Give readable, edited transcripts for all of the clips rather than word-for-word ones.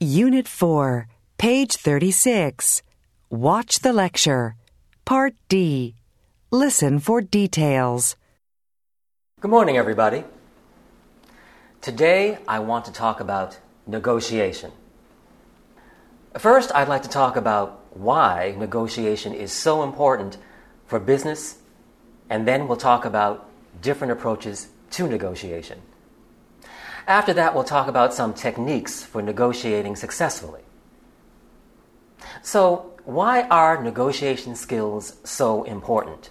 Unit 4, page 36. Watch the lecture. Part D. Listen for details. Good morning, everybody. Today, I want to talk about negotiation. First, I'd like to talk about why negotiation is so important for business, and then we'll talk about different approaches to negotiation. After that, we'll talk about some techniques for negotiating successfully. So, why are negotiation skills so important?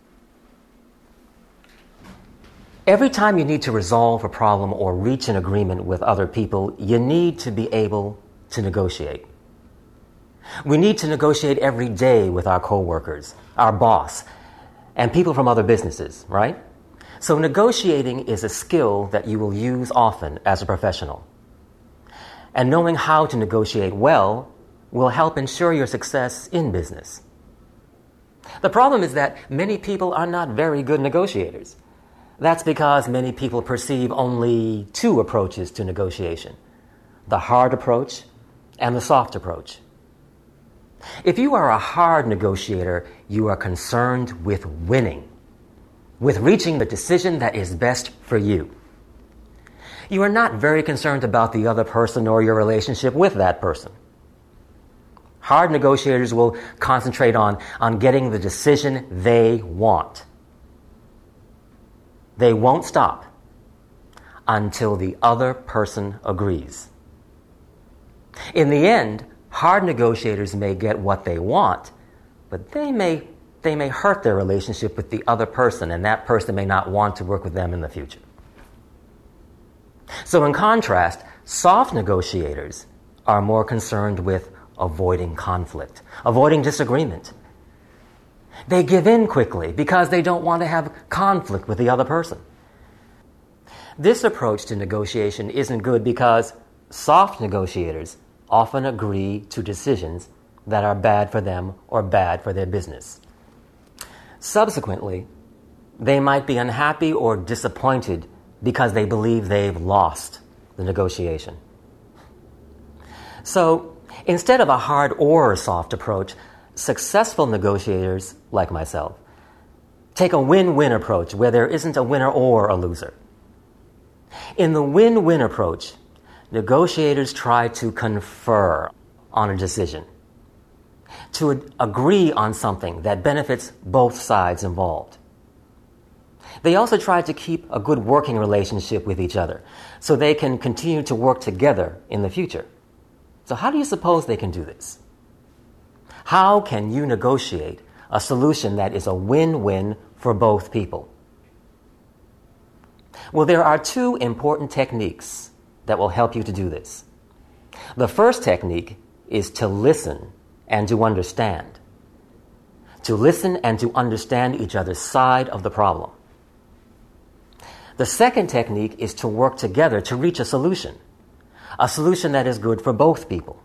Every time you need to resolve a problem or reach an agreement with other people, you need to be able to negotiate. We need to negotiate every day with our coworkers, our boss, and people from other businesses, right? So negotiating is a skill that you will use often as a professional. And knowing how to negotiate well will help ensure your success in business. The problem is that many people are not very good negotiators. That's because many people perceive only two approaches to negotiation: the hard approach and the soft approach. If you are a hard negotiator, you are concerned with winning, with reaching the decision that is best for you. You are not very concerned about the other person or your relationship with that person. Hard negotiators will concentrate on getting the decision they want. They won't stop until the other person agrees. In the end, hard negotiators may get what they want, but they may hurt their relationship with the other person, and that person may not want to work with them in the future. So in contrast, soft negotiators are more concerned with avoiding conflict, avoiding disagreement. They give in quickly because they don't want to have conflict with the other person. This approach to negotiation isn't good because soft negotiators often agree to decisions that are bad for them or bad for their business. Subsequently, they might be unhappy or disappointed because they believe they've lost the negotiation. So, instead of a hard or soft approach, successful negotiators, like myself, take a win-win approach where there isn't a winner or a loser. In the win-win approach, negotiators try to confer on a decision, to agree on something that benefits both sides involved. They also try to keep a good working relationship with each other so they can continue to work together in the future. So how do you suppose they can do this? How can you negotiate a solution that is a win-win for both people? Well, there are two important techniques that will help you to do this. The first technique is to listen and to understand. To listen and to understand each other's side of the problem. The second technique is to work together to reach a solution that is good for both people.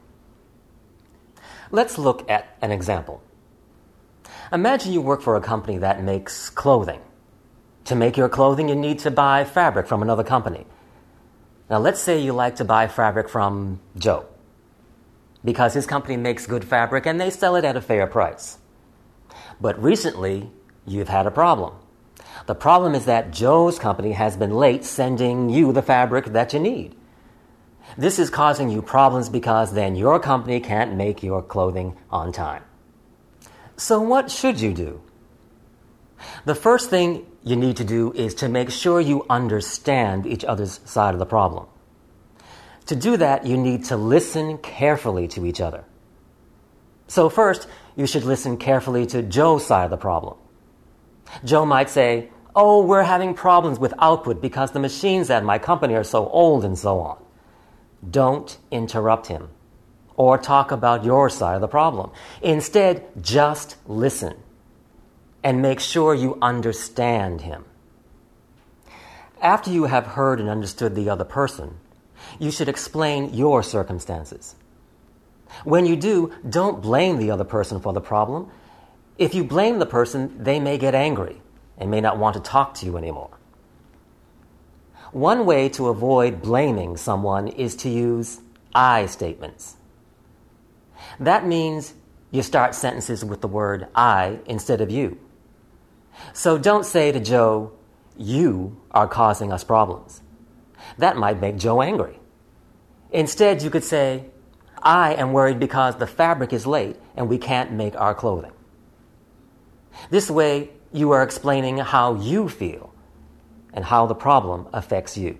Let's look at an example. Imagine you work for a company that makes clothing. To make your clothing, you need to buy fabric from another company. Now, let's say you like to buy fabric from Joe, because his company makes good fabric and they sell it at a fair price. But recently, you've had a problem. The problem is that Joe's company has been late sending you the fabric that you need. This is causing you problems because then your company can't make your clothing on time. So what should you do? The first thing you need to do is to make sure you understand each other's side of the problem. To do that, you need to listen carefully to each other. So first, you should listen carefully to Joe's side of the problem. Joe might say, "Oh, we're having problems with output because the machines at my company are so old," and so on. Don't interrupt him or talk about your side of the problem. Instead, just listen and make sure you understand him. After you have heard and understood the other person, you should explain your circumstances. When you do, don't blame the other person for the problem. If you blame the person, they may get angry and may not want to talk to you anymore. One way to avoid blaming someone is to use I statements. That means you start sentences with the word I instead of you. So don't say to Joe, "You are causing us problems." That might make Joe angry. Instead, you could say, "I am worried because the fabric is late and we can't make our clothing." This way, you are explaining how you feel and how the problem affects you.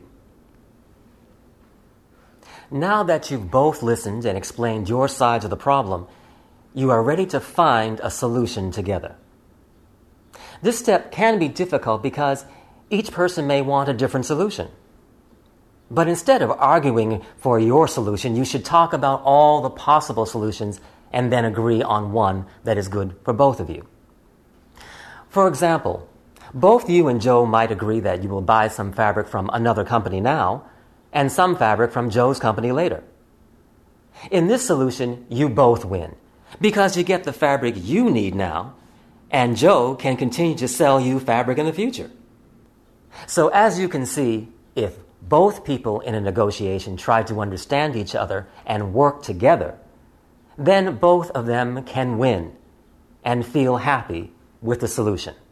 Now that you've both listened and explained your sides of the problem, you are ready to find a solution together. This step can be difficult because each person may want a different solution. But instead of arguing for your solution, you should talk about all the possible solutions and then agree on one that is good for both of you. For example, both you and Joe might agree that you will buy some fabric from another company now and some fabric from Joe's company later. In this solution, you both win because you get the fabric you need now, and Joe can continue to sell you fabric in the future. So as you can see, if both people in a negotiation try to understand each other and work together, then both of them can win and feel happy with the solution.